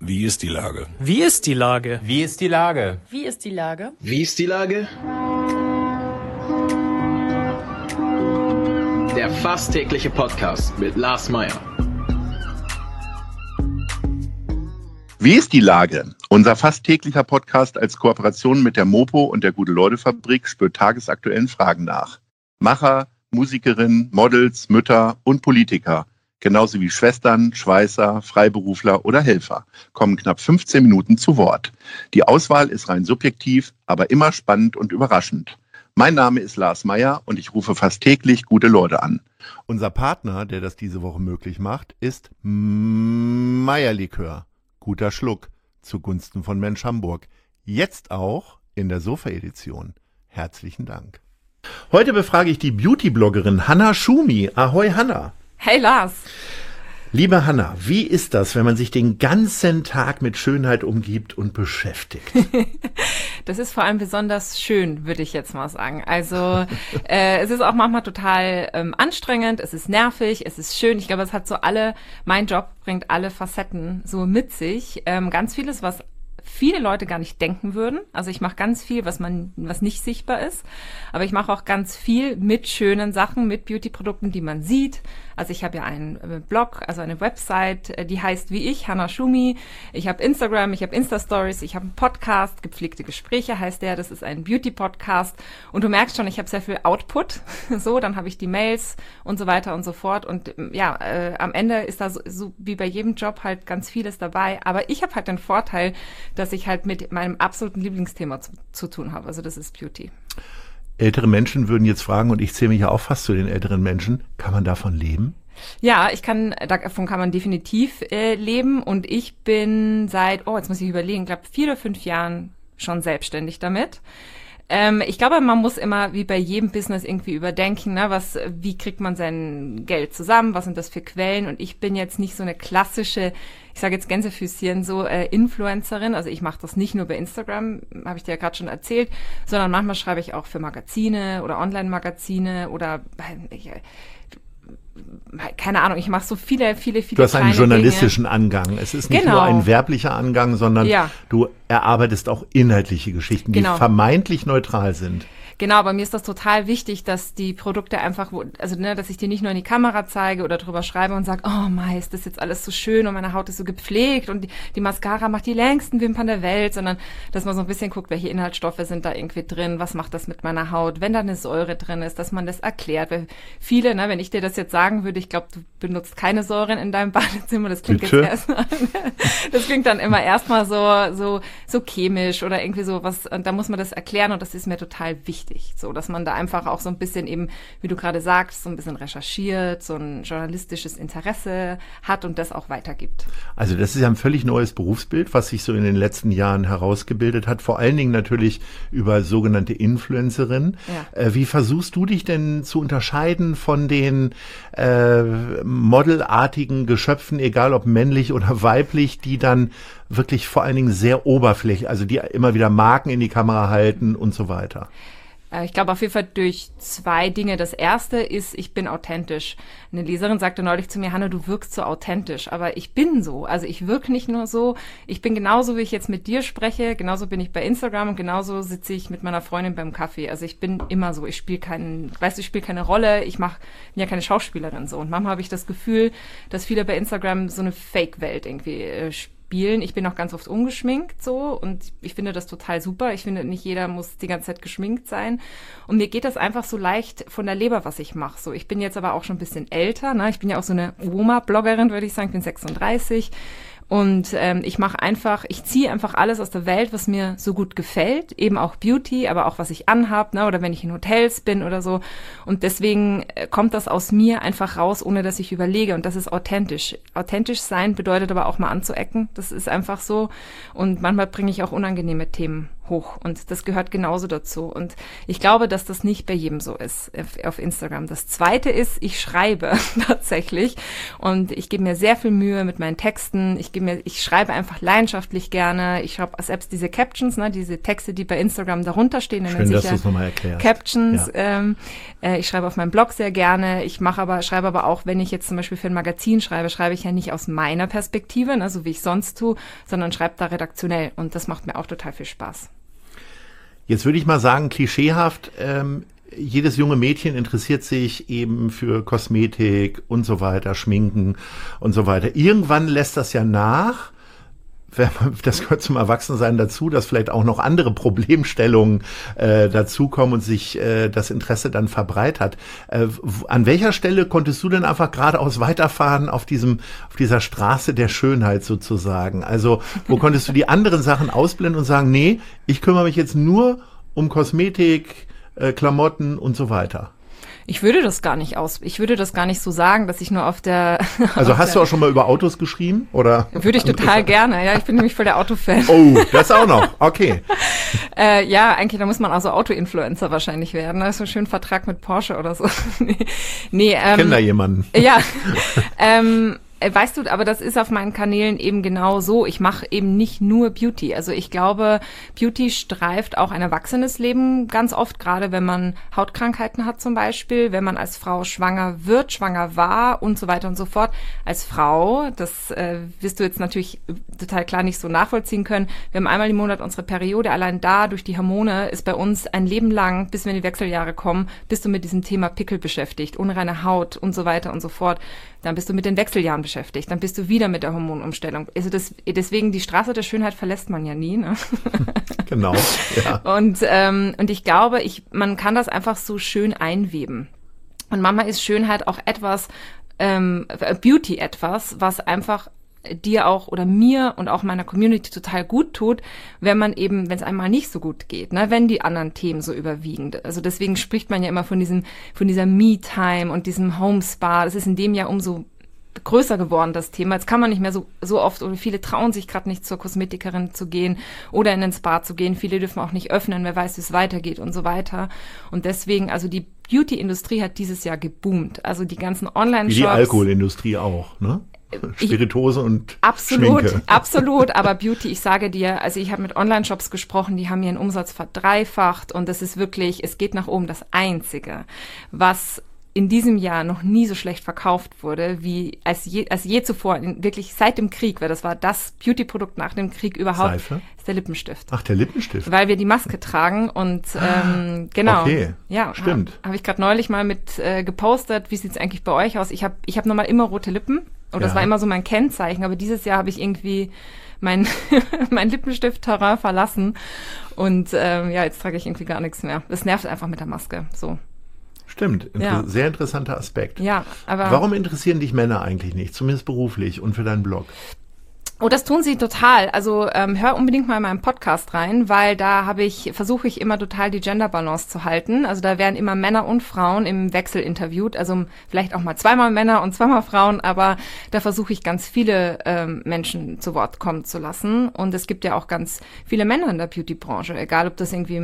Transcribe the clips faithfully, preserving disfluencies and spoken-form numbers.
Wie ist die Lage? Wie ist die Lage? Wie ist die Lage? Wie ist die Lage? Wie ist die Lage? Der fast tägliche Podcast mit Lars Meyer. Wie ist die Lage? Unser fast täglicher Podcast als Kooperation mit der Mopo und der Gute-Leute-Fabrik spürt tagesaktuellen Fragen nach. Macher, Musikerinnen, Models, Mütter und Politiker, genauso wie Schwestern, Schweißer, Freiberufler oder Helfer, kommen knapp fünfzehn Minuten zu Wort. Die Auswahl ist rein subjektiv, aber immer spannend und überraschend. Mein Name ist Lars Meyer und ich rufe fast täglich gute Leute an. Unser Partner, der das diese Woche möglich macht, ist Meyer-Likör. Guter Schluck zugunsten von Mensch Hamburg. Jetzt auch in der Sofa-Edition. Herzlichen Dank. Heute befrage ich die Beauty-Bloggerin Hanna Schumi. Ahoi Hanna. Hey Lars. Liebe Hanna, wie ist das, wenn man sich den ganzen Tag mit Schönheit umgibt und beschäftigt? Das ist vor allem besonders schön, würde ich jetzt mal sagen. Also äh, es ist auch manchmal total ähm, anstrengend, es ist nervig, es ist schön. Ich glaube, es hat so alle, mein Job bringt alle Facetten so mit sich. Ähm, ganz vieles, was viele Leute gar nicht denken würden. Also ich mache ganz viel, was man, was nicht sichtbar ist. Aber ich mache auch ganz viel mit schönen Sachen, mit Beauty-Produkten, die man sieht. Also ich habe ja einen Blog, also eine Website, die heißt wie ich, Hanna Schumi. Ich habe Instagram, ich habe Insta-Stories, ich habe einen Podcast, gepflegte Gespräche heißt der. Das ist ein Beauty-Podcast. Und du merkst schon, ich habe sehr viel Output. So, dann habe ich die Mails und so weiter und so fort. Und ja, äh, am Ende ist da so, so wie bei jedem Job halt ganz vieles dabei. Aber ich habe halt den Vorteil, dass ich halt mit meinem absoluten Lieblingsthema zu, zu tun habe. Also das ist Beauty. Ältere Menschen würden jetzt fragen, und ich zähle mich ja auch fast zu den älteren Menschen, kann man davon leben? Ja, ich kann, davon kann man definitiv äh, leben. Und ich bin seit, oh, jetzt muss ich überlegen, ich glaube vier oder fünf Jahren schon selbstständig damit. Ähm, ich glaube, man muss immer wie bei jedem Business irgendwie überdenken, ne, was, wie kriegt man sein Geld zusammen, was sind das für Quellen? Und ich bin jetzt nicht so eine klassische, ich sage jetzt Gänsefüßchen, so äh, Influencerin. Also ich mache das nicht nur bei Instagram, habe ich dir ja gerade schon erzählt, sondern manchmal schreibe ich auch für Magazine oder Online-Magazine oder ich, keine Ahnung, ich mache so viele, viele, viele Du hast einen journalistischen Dinge. Angang. Es ist nicht genau. nur ein werblicher Angang, sondern ja. du erarbeitest auch inhaltliche Geschichten, die genau. vermeintlich neutral sind. Genau, bei mir ist das total wichtig, dass die Produkte einfach, also ne, dass ich die nicht nur in die Kamera zeige oder drüber schreibe und sage, oh Mai, ist das jetzt alles so schön und meine Haut ist so gepflegt und die, die Mascara macht die längsten Wimpern der Welt, sondern dass man so ein bisschen guckt, welche Inhaltsstoffe sind da irgendwie drin, was macht das mit meiner Haut, wenn da eine Säure drin ist, dass man das erklärt. Weil viele, ne, wenn ich dir das jetzt sagen würde, ich glaube, du benutzt keine Säuren in deinem Badezimmer, das klingt Bitte? jetzt erstmal, das klingt dann immer erstmal so, so, so chemisch oder irgendwie so was, und da muss man das erklären und das ist mir total wichtig. So, dass man da einfach auch so ein bisschen eben, wie du gerade sagst, so ein bisschen recherchiert, so ein journalistisches Interesse hat und das auch weitergibt. Also das ist ja ein völlig neues Berufsbild, was sich so in den letzten Jahren herausgebildet hat, vor allen Dingen natürlich über sogenannte Influencerinnen. Ja. Äh, wie versuchst du dich denn zu unterscheiden von den äh, modelartigen Geschöpfen, egal ob männlich oder weiblich, die dann wirklich vor allen Dingen sehr oberflächlich, also die immer wieder Marken in die Kamera halten und so weiter? Ich glaube auf jeden Fall durch zwei Dinge. Das erste ist, ich bin authentisch. Eine Leserin sagte neulich zu mir, Hanna, du wirkst so authentisch. Aber ich bin so. Also ich wirke nicht nur so. Ich bin genauso, wie ich jetzt mit dir spreche. Genauso bin ich bei Instagram und genauso sitze ich mit meiner Freundin beim Kaffee. Also ich bin immer so. Ich spiele keinen, weißt du, ich spiele keine Rolle. Ich mach, bin ja keine Schauspielerin so. Und manchmal habe ich das Gefühl, dass viele bei Instagram so eine Fake-Welt irgendwie äh, spielen. Spielen. Ich bin auch ganz oft ungeschminkt so und ich finde das total super. Ich finde, nicht jeder muss die ganze Zeit geschminkt sein. Und mir geht das einfach so leicht von der Leber, was ich mache. So, ich bin jetzt aber auch schon ein bisschen älter. Ne? Ich bin ja auch so eine Oma-Bloggerin, würde ich sagen. Ich bin sechsunddreißig. Und ähm, ich mache einfach, ich ziehe einfach alles aus der Welt, was mir so gut gefällt, eben auch Beauty, aber auch was ich anhab, ne, oder wenn ich in Hotels bin oder so. Und deswegen äh, kommt das aus mir einfach raus, ohne dass ich überlege. Und das ist authentisch. Authentisch sein bedeutet aber auch mal anzuecken. Das ist einfach so. Und manchmal bringe ich auch unangenehme Themen hoch und das gehört genauso dazu. Und ich glaube, dass das nicht bei jedem so ist auf Instagram. Das Zweite ist, ich schreibe tatsächlich und ich gebe mir sehr viel Mühe mit meinen Texten. Ich gebe mir, ich schreibe einfach leidenschaftlich gerne. Ich schreibe selbst diese Captions, ne, diese Texte, die bei Instagram darunter stehen. Schön, dass du es nochmal erklärst. Captions. Ja. Ähm, äh, ich schreibe auf meinem Blog sehr gerne. Ich mache aber, schreibe aber auch, wenn ich jetzt zum Beispiel für ein Magazin schreibe, schreibe ich ja nicht aus meiner Perspektive, ne, so wie ich sonst tue, sondern schreibe da redaktionell und das macht mir auch total viel Spaß. Jetzt würde ich mal sagen, klischeehaft, ähm, jedes junge Mädchen interessiert sich eben für Kosmetik und so weiter, Schminken und so weiter. Irgendwann lässt das ja nach. Das gehört zum Erwachsensein dazu, dass vielleicht auch noch andere Problemstellungen äh, dazukommen und sich äh, das Interesse dann verbreitert. Äh, an welcher Stelle konntest du denn einfach geradeaus weiterfahren auf diesem, auf dieser Straße der Schönheit sozusagen? Also wo konntest du die anderen Sachen ausblenden und sagen, nee, ich kümmere mich jetzt nur um Kosmetik, äh, Klamotten und so weiter? Ich würde das gar nicht aus, ich würde das gar nicht so sagen, dass ich nur auf der... Also auf hast der, du auch schon mal über Autos geschrieben, oder? Würde ich total gerne, ja, ich bin nämlich voll der Autofan. Oh, das auch noch, okay. äh, ja, eigentlich, da muss man also Auto-Influencer wahrscheinlich werden, da ist so ein schöner Vertrag mit Porsche oder so. nee, nee, ähm, ich kenne da jemanden. Ja, ähm, weißt du, aber das ist auf meinen Kanälen eben genau so. Ich mache eben nicht nur Beauty. Also ich glaube, Beauty streift auch ein erwachsenes Leben ganz oft, gerade wenn man Hautkrankheiten hat zum Beispiel, wenn man als Frau schwanger wird, schwanger war und so weiter und so fort. Als Frau, das äh, wirst du jetzt natürlich total klar nicht so nachvollziehen können, wir haben einmal im Monat unsere Periode. Allein da, durch die Hormone, ist bei uns ein Leben lang, bis wir in die Wechseljahre kommen, bist du mit diesem Thema Pickel beschäftigt, unreine Haut und so weiter und so fort. Dann bist du mit den Wechseljahren beschäftigt, dann bist du wieder mit der Hormonumstellung. Also das, deswegen, die Straße der Schönheit verlässt man ja nie. Ne? Genau, ja. Und, ähm, und ich glaube, ich, man kann das einfach so schön einweben. Und manchmal ist Schönheit auch etwas, ähm, Beauty etwas, was einfach dir auch oder mir und auch meiner Community total gut tut, wenn man eben, wenn es einmal nicht so gut geht, ne, wenn die anderen Themen so überwiegen. Also deswegen spricht man ja immer von diesem, von dieser Me-Time und diesem Home-Spa. Das ist in dem Jahr umso größer geworden, das Thema. Jetzt kann man nicht mehr so, so oft, oder viele trauen sich gerade nicht, zur Kosmetikerin zu gehen oder in den Spa zu gehen. Viele dürfen auch nicht öffnen, wer weiß, wie es weitergeht und so weiter. Und deswegen, also die Beauty-Industrie hat dieses Jahr geboomt. Also die ganzen Online-Shops. Wie die Alkoholindustrie auch, ne? Spirituose und absolut, Schminke. Absolut, aber Beauty, ich sage dir, also ich habe mit Online-Shops gesprochen, die haben ihren Umsatz verdreifacht und das ist wirklich, es geht nach oben. Das Einzige, was in diesem Jahr noch nie so schlecht verkauft wurde, wie als je, als je zuvor, in, wirklich seit dem Krieg, weil das war das Beauty-Produkt nach dem Krieg überhaupt, Seife? Ist der Lippenstift. Ach, der Lippenstift. Weil wir die Maske tragen und ähm, genau. Okay, ja, stimmt. Habe hab ich gerade neulich mal mit äh, gepostet, wie sieht's eigentlich bei euch aus? Ich habe ich hab normal immer rote Lippen und das Ja. war immer so mein Kennzeichen, aber dieses Jahr habe ich irgendwie mein, mein Lippenstift-Terrain verlassen und ähm, ja, jetzt trage ich irgendwie gar nichts mehr. Das nervt einfach mit der Maske, so. Stimmt, inter- Ja. sehr interessanter Aspekt. Ja, aber... Warum interessieren dich Männer eigentlich nicht, zumindest beruflich und für deinen Blog? Oh, das tun sie total. Also ähm, hör unbedingt mal in meinen Podcast rein, weil da habe ich versuche ich immer total die Gender-Balance zu halten. Also da werden immer Männer und Frauen im Wechsel interviewt. Also vielleicht auch mal zweimal Männer und zweimal Frauen, aber da versuche ich ganz viele ähm, Menschen zu Wort kommen zu lassen. Und es gibt ja auch ganz viele Männer in der Beauty-Branche, egal ob das irgendwie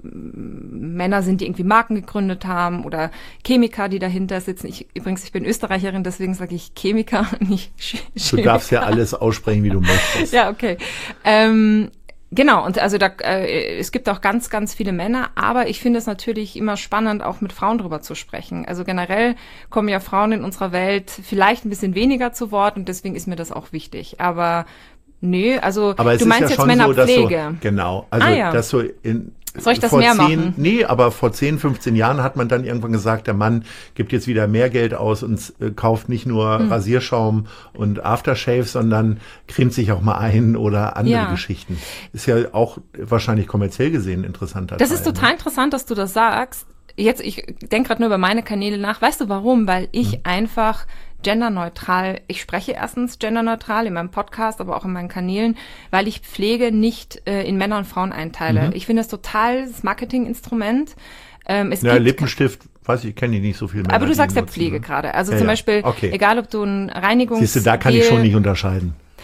m- Männer sind, die irgendwie Marken gegründet haben oder Chemiker, die dahinter sitzen. Ich, übrigens, ich bin Österreicherin, deswegen sage ich Chemiker, nicht Chemiker. Du darfst ja alles aussprechen, wie du möchtest. Ja, okay. Ähm, genau, und also da, äh, es gibt auch ganz, ganz viele Männer, aber ich finde es natürlich immer spannend, auch mit Frauen drüber zu sprechen. Also generell kommen ja Frauen in unserer Welt vielleicht ein bisschen weniger zu Wort und deswegen ist mir das auch wichtig. Aber nee, also Aber es du ist meinst ja jetzt schon Männerpflege. so, dass so, genau, also Ah, ja. dass so in Soll ich das vor mehr zehn, machen? Nee, aber vor zehn, fünfzehn Jahren hat man dann irgendwann gesagt, der Mann gibt jetzt wieder mehr Geld aus und äh, kauft nicht nur Hm. Rasierschaum und Aftershave, sondern cremt sich auch mal ein oder andere Ja. Geschichten. Ist ja auch wahrscheinlich kommerziell gesehen ein interessanter Das Teil, ist total interessant, dass du das sagst. Jetzt, ich denke gerade nur über meine Kanäle nach. Weißt du warum? Weil ich Hm. einfach genderneutral, ich spreche erstens genderneutral in meinem Podcast, aber auch in meinen Kanälen, weil ich Pflege nicht äh, in Männer und Frauen einteile. Mhm. Ich finde es total das Marketinginstrument. Ähm, es Ja, gibt Lippenstift, weiß ich, kenne ich nicht so viel mehr. aber du sagst ja Pflege gerade. Also Ja, zum ja. Beispiel, Okay. egal ob du ein Reinigungs... Siehst du, da kann ich schon nicht unterscheiden.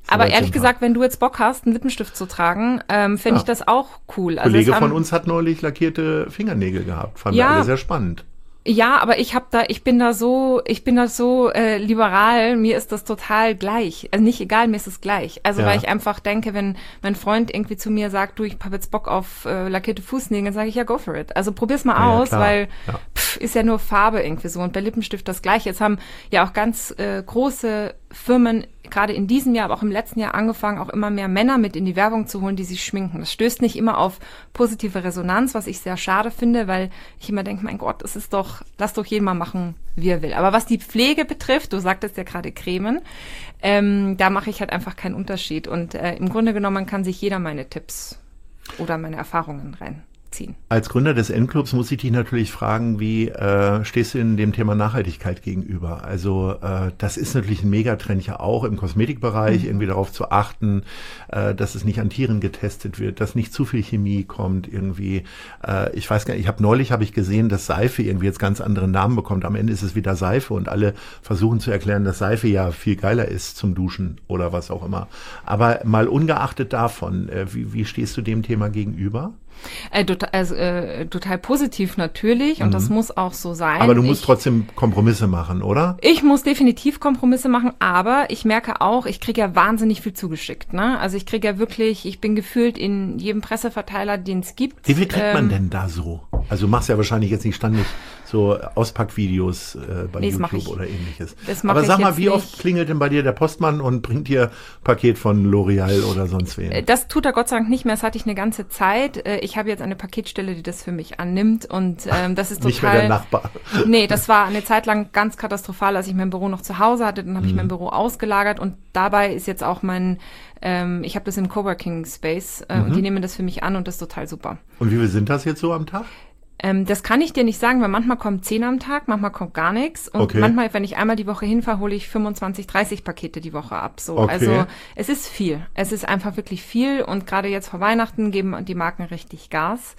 Aber ehrlich gesagt, wenn du jetzt Bock hast, einen Lippenstift zu tragen, ähm, fände ja. ich das auch cool. Ein also Kollege von uns hat neulich lackierte Fingernägel gehabt. Fand ja. alle sehr spannend. Ja, aber ich hab da, ich bin da so, ich bin da so äh, liberal, mir ist das total gleich. Also nicht egal, mir ist es gleich. Also ja. weil ich einfach denke, wenn mein Freund irgendwie zu mir sagt, du, ich hab jetzt Bock auf äh, lackierte Fußnägel, dann sage ich ja, go for it. Also probier's mal ja, aus, ja, weil ja. Pff, ist ja nur Farbe irgendwie so. Und bei Lippenstift das Gleiche. Jetzt haben ja auch ganz äh, große Firmen gerade in diesem Jahr, aber auch im letzten Jahr angefangen, auch immer mehr Männer mit in die Werbung zu holen, die sich schminken. Das stößt nicht immer auf positive Resonanz, was ich sehr schade finde, weil ich immer denke, mein Gott, es ist doch, lass doch jeden mal machen, wie er will. Aber was die Pflege betrifft, du sagtest ja gerade Cremen, ähm, da mache ich halt einfach keinen Unterschied. Und äh, im Grunde genommen kann sich jeder meine Tipps oder meine Erfahrungen reinziehen. Als Gründer des N-Clubs muss ich dich natürlich fragen, wie äh, stehst du in dem Thema Nachhaltigkeit gegenüber? Also äh, das ist natürlich ein Megatrend ja auch im Kosmetikbereich, mhm. irgendwie darauf zu achten, äh, dass es nicht an Tieren getestet wird, dass nicht zu viel Chemie kommt irgendwie. Äh, ich weiß gar nicht, ich habe neulich habe ich gesehen, dass Seife irgendwie jetzt ganz andere Namen bekommt. Am Ende ist es wieder Seife und alle versuchen zu erklären, dass Seife ja viel geiler ist zum Duschen oder was auch immer. Aber mal ungeachtet davon, äh, wie, wie stehst du dem Thema gegenüber? Äh, total, also, äh, total positiv natürlich und mhm. das muss auch so sein. Aber du musst ich, trotzdem Kompromisse machen, oder? Ich muss definitiv Kompromisse machen, aber ich merke auch, ich kriege ja wahnsinnig viel zugeschickt. Ne? Also ich kriege ja wirklich, ich bin gefühlt in jedem Presseverteiler, den es gibt. Wie viel kriegt ähm, man denn da so? Also du machst ja wahrscheinlich jetzt nicht ständig so Auspackvideos äh, bei nee, YouTube oder ähnliches. Das aber sag mal, wie nicht. oft klingelt denn bei dir der Postmann und bringt dir ein Paket von L'Oreal oder sonst wen? Das tut er Gott sei Dank nicht mehr, das hatte ich eine ganze Zeit. Ich habe jetzt eine Paketstelle, die das für mich annimmt und ähm, das ist total... Nicht mehr der Nachbar. Nee, das war eine Zeit lang ganz katastrophal, als ich mein Büro noch zu Hause hatte, dann habe mhm. ich mein Büro ausgelagert und dabei ist jetzt auch mein... Ähm, ich habe das im Coworking Space äh, mhm. und die nehmen das für mich an und das ist total super. Und wie viel sind das jetzt so am Tag? Ähm, das kann ich dir nicht sagen, weil manchmal kommen zehn am Tag, manchmal kommt gar nichts. Und okay. manchmal, wenn ich einmal die Woche hinfahre, hole ich fünfundzwanzig, dreißig Pakete die Woche ab. So. Okay. Also es ist viel. Es ist einfach wirklich viel. Und gerade jetzt vor Weihnachten geben die Marken richtig Gas.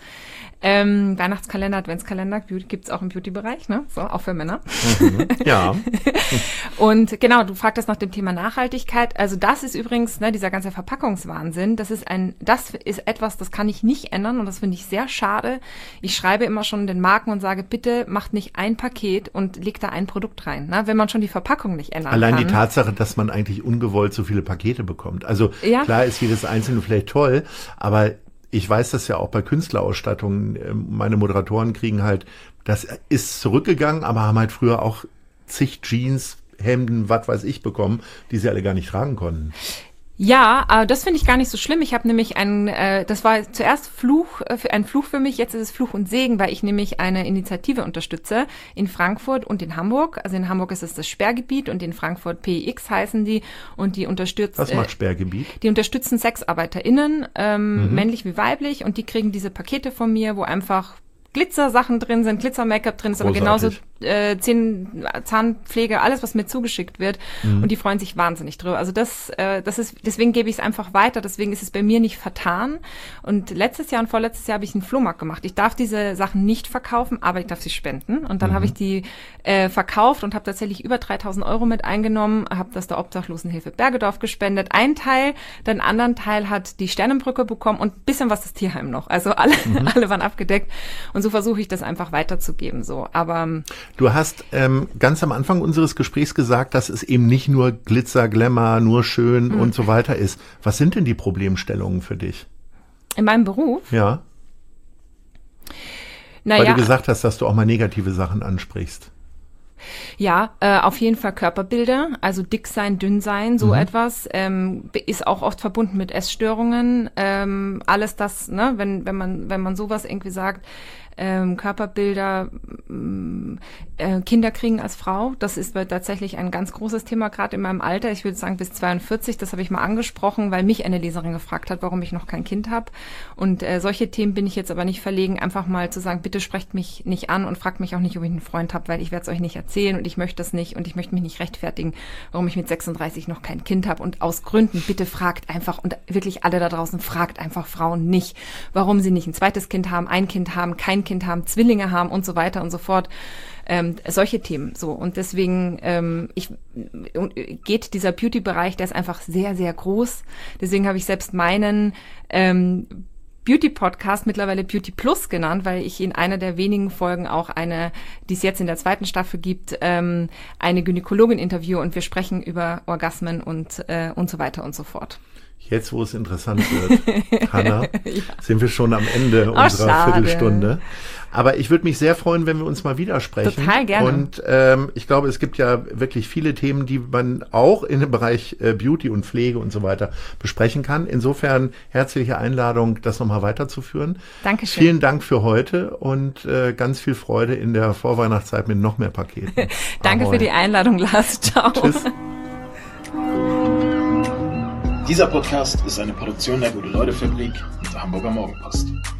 Ähm, Weihnachtskalender, Adventskalender gibt's auch im Beauty-Bereich, ne? So, auch für Männer. Mhm. Ja. Und genau, du fragtest nach dem Thema Nachhaltigkeit. Also das ist übrigens, ne, dieser ganze Verpackungswahnsinn, das ist ein, das ist etwas, das kann ich nicht ändern und das finde ich sehr schade. Ich schreibe immer schon den Marken und sage, bitte macht nicht ein Paket und legt da ein Produkt rein, ne? Wenn man schon die Verpackung nicht ändern Allein kann. die Tatsache, dass man eigentlich ungewollt so viele Pakete bekommt. Also ja. Klar ist jedes einzelne vielleicht toll, aber ich weiß das ja auch bei Künstlerausstattungen. Meine Moderatoren kriegen halt, das ist zurückgegangen, aber haben halt früher auch zig Jeans, Hemden, was weiß ich bekommen, die sie alle gar nicht tragen konnten. Ja, äh, das finde ich gar nicht so schlimm. Ich habe nämlich ein, äh, das war zuerst Fluch, äh, ein Fluch für mich, jetzt ist es Fluch und Segen, weil ich nämlich eine Initiative unterstütze in Frankfurt und in Hamburg. Also in Hamburg ist es das Sperrgebiet und in Frankfurt P X heißen die und die unterstützen. Was macht Sperrgebiet? Äh, die unterstützen SexarbeiterInnen, ähm, mhm. männlich wie weiblich und die kriegen diese Pakete von mir, wo einfach Glitzersachen drin sind, Glitzer-Make-up drin ist, aber genauso äh, Zähn, Zahnpflege, alles, was mir zugeschickt wird. Mhm. Und die freuen sich wahnsinnig drüber. Also das, äh, das ist, deswegen gebe ich es einfach weiter. Deswegen ist es bei mir nicht vertan. Und letztes Jahr und vorletztes Jahr habe ich einen Flohmarkt gemacht. Ich darf diese Sachen nicht verkaufen, aber ich darf sie spenden. Und dann mhm. habe ich die äh, verkauft und habe tatsächlich über dreitausend Euro mit eingenommen, habe das der Obdachlosenhilfe Bergedorf gespendet. Ein Teil, den anderen Teil hat die Sternenbrücke bekommen und ein bisschen was das Tierheim noch. Also alle, mhm. alle waren abgedeckt. Und so versuche ich das einfach weiterzugeben. So, aber du hast ähm, ganz am Anfang unseres Gesprächs gesagt, dass es eben nicht nur Glitzer, Glamour, nur schön mhm. und so weiter ist. Was sind denn die Problemstellungen für dich? In meinem Beruf? Ja. Naja. Weil du gesagt hast, dass du auch mal negative Sachen ansprichst. Ja, äh, auf jeden Fall Körperbilder, also dick sein, dünn sein, so mhm. etwas, ähm, ist auch oft verbunden mit Essstörungen. Ähm, alles das, ne, wenn wenn man wenn man sowas irgendwie sagt, ähm, Körperbilder, äh, Kinder kriegen als Frau, das ist tatsächlich ein ganz großes Thema, gerade in meinem Alter. Ich würde sagen bis zweiundvierzig, das habe ich mal angesprochen, weil mich eine Leserin gefragt hat, warum ich noch kein Kind habe. Und äh, solche Themen bin ich jetzt aber nicht verlegen, einfach mal zu sagen, bitte sprecht mich nicht an und fragt mich auch nicht, ob ich einen Freund habe, weil ich werde es euch nicht erzählen und ich möchte das nicht und ich möchte mich nicht rechtfertigen, warum ich mit sechsunddreißig noch kein Kind habe. Und aus Gründen, bitte fragt einfach, und wirklich alle da draußen, fragt einfach Frauen nicht, warum sie nicht ein zweites Kind haben, ein Kind haben, kein Kind haben, Zwillinge haben und so weiter und so fort. Ähm, solche Themen, so. Und deswegen, ähm, ich, geht dieser Beauty-Bereich, der ist einfach sehr, sehr groß. Deswegen habe ich selbst meinen, ähm, Beauty-Podcast mittlerweile Beauty Plus genannt, weil ich in einer der wenigen Folgen auch eine, die es jetzt in der zweiten Staffel gibt, ähm, eine Gynäkologin interviewe und wir sprechen über Orgasmen und, äh, und so weiter und so fort. Jetzt, wo es interessant wird, Hanna, ja. sind wir schon am Ende oh, unserer schade. Viertelstunde. Aber ich würde mich sehr freuen, wenn wir uns mal wieder sprechen. Total gerne. Und ähm, ich glaube, es gibt ja wirklich viele Themen, die man auch in dem Bereich äh, Beauty und Pflege und so weiter besprechen kann. Insofern herzliche Einladung, das nochmal weiterzuführen. Dankeschön. Vielen Dank für heute und äh, ganz viel Freude in der Vorweihnachtszeit mit noch mehr Paketen. Danke Ahoi. Für die Einladung, Lars. Ciao. Tschüss. Dieser Podcast ist eine Produktion der Gute-Leute-Fabrik und der Hamburger Morgenpost.